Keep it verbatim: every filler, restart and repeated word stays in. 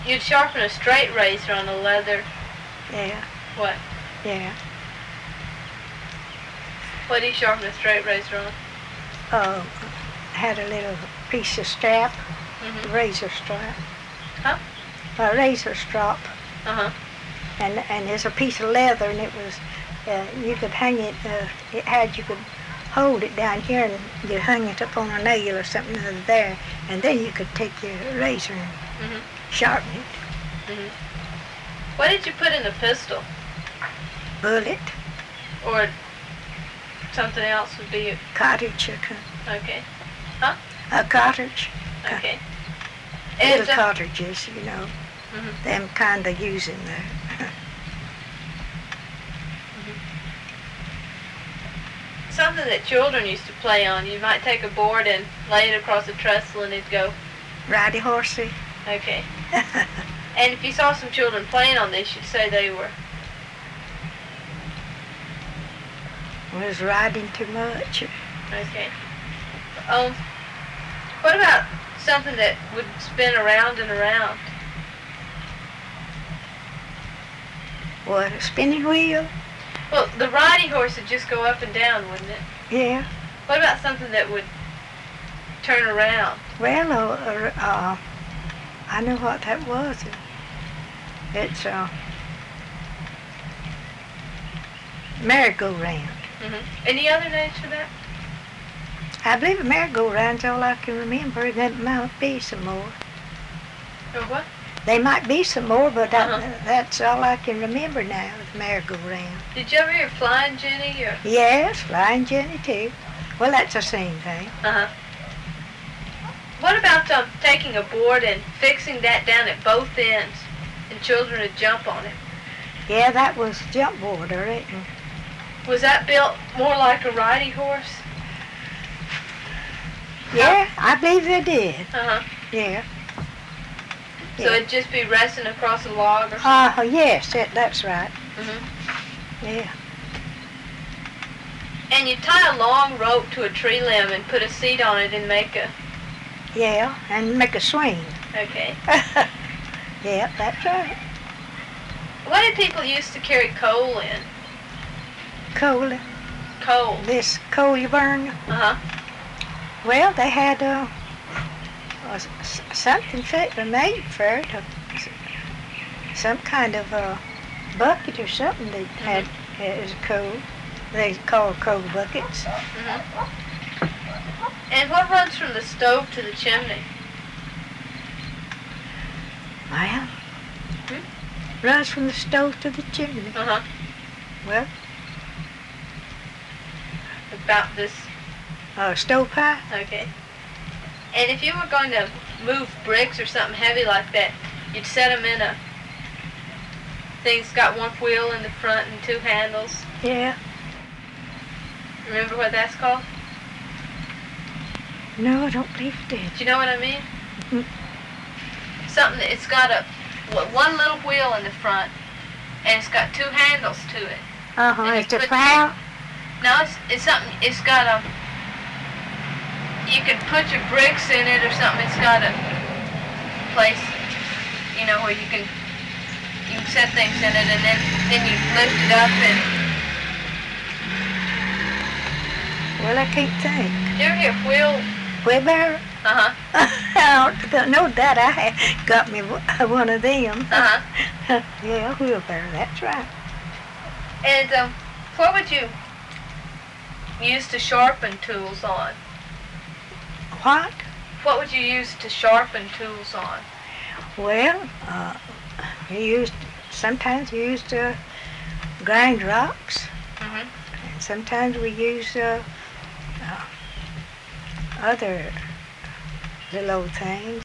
you'd sharpen a straight razor on a leather. Yeah. What? Yeah. What do you sharpen a straight razor on? Oh, had a little piece of strap, Mm-hmm. razor strap. Huh? A razor strap. Uh-huh. And and there's a piece of leather, and it was, uh, you could hang it, uh, it had, you could hold it down here, and you hung it up on a nail or something over there, and then you could take your razor and Mm-hmm. sharpen it. Mm-hmm. What did you put in the pistol? Bullet, Or something else would be... cartridge, a, ca- Okay. a cartridge, Okay. little And, uh, cartridges, you know, mhm. them kind of using there. Something that children used to play on. You might take a board and lay it across a trestle and it'd go. Righty horsey. Okay. And if you saw some children playing on this, you'd say they were... Was riding too much. Okay. Um, what about something that would spin around and around? What, a spinning wheel? Well, the riding horse would just go up and down, wouldn't it? Yeah. What about something that would turn around? Well, uh, uh, I know what that was. It's a merry-go-round. Mm-hmm. Any other names for that? I believe a merry-go-round's all I can remember. There might be some more. Or what? There might be some more, but that, Uh-huh. that's all I can remember now, the merry-go-round. Did you ever hear Flying Jenny? Or? Yes, Flying Jenny, too. Well, that's the same thing. Uh-huh. What about um, taking a board and fixing that down at both ends and children would jump on it? Yeah, that was jump board, I reckon. Was that built more like a riding horse? Yeah, I believe they did. Uh-huh. Yeah. So Yeah. it'd just be resting across a log or something? Uh, yes, that, that's right. Mm-hmm. Yeah. And you tie a long rope to a tree limb and put a seat on it and make a... Yeah, and make a swing. Okay. Yeah, that's right. What did people used to carry coal in? Coal, Coal. this coal you burn. Uh-huh. Well, they had uh, uh, s- something fit made for it, uh, s- some kind of uh, bucket or something they had as coal. They called coal buckets. Mm-hmm. And what runs from the stove to the chimney? Well, runs from the stove to the chimney. Uh-huh. Well, About this. uh, stove pie. Okay. And if you were going to move bricks or something heavy like that, you'd set them in a thing's got one wheel in the front and two handles. Yeah. Remember what that's called? No, I don't believe it did. Do you know what I mean? Mhm. Something that it's got a w- one little wheel in the front, and it's got two handles to it. Uh-huh, And you it's a put- plow. No, it's it's something. It's got a. You could put your bricks in it or something. It's got a place, you know, where you can you can set things in it, and then then you lift it up and. Well, I can't think. You ever hear wheel? Wheelbarrow? Uh huh. I don't know that. I had got me w- one of them. Uh huh. Yeah, wheelbarrow, that's right. And um, what would you use to sharpen tools on? What? What would you use to sharpen tools on? Well, uh, we used, sometimes we used uh, grind rocks. Mhm. And sometimes we use uh, uh, other little old things.